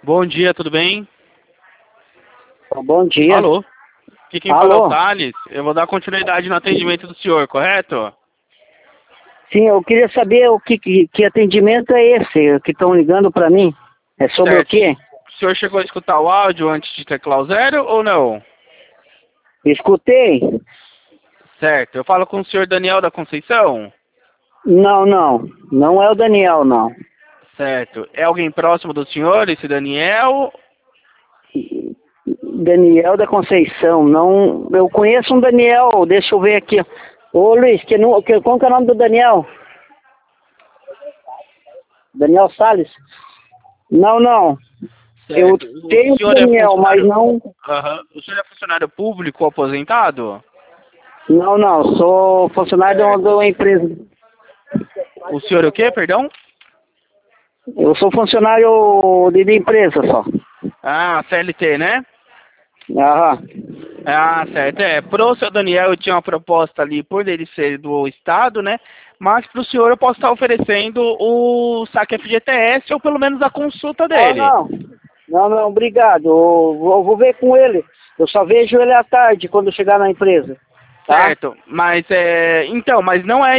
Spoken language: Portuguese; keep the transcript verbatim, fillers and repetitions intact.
Bom dia, tudo bem? Bom dia. Alô? Aqui quem fala é o Thales. Eu vou dar continuidade no atendimento do senhor, correto? Sim, eu queria saber o que, que, que atendimento é esse que estão ligando para mim. É sobre Certo. o quê? O senhor chegou a escutar o áudio antes de teclar o zero ou não? Escutei? Certo. Eu falo com o senhor Daniel da Conceição? Não, não. Não é o Daniel, não. Certo. É alguém próximo do senhor, esse Daniel? Daniel da Conceição. Não, eu conheço um Daniel. Deixa eu ver aqui. Ô Luiz, que, nu- que, qual que é o nome do Daniel? Daniel Salles? Não, não. Eu Certo. O tenho senhor é Daniel, mas funcionário... não. Aham. O senhor é funcionário público ou aposentado? Não, não. Sou funcionário de uma, de Certo. uma empresa. O senhor é o quê, perdão? Eu sou funcionário de, de empresa só. Ah, C L T, né? Aham. Ah, certo. É, pro seu Daniel eu tinha uma proposta ali por ele ser do Estado, né? Mas pro senhor eu posso estar oferecendo o saque F G T S ou pelo menos a consulta Não, dele. não. Não, não, obrigado. Eu vou, vou ver com ele. Eu só vejo ele à tarde quando eu chegar na empresa. Tá? Certo. Mas é. Então, mas não é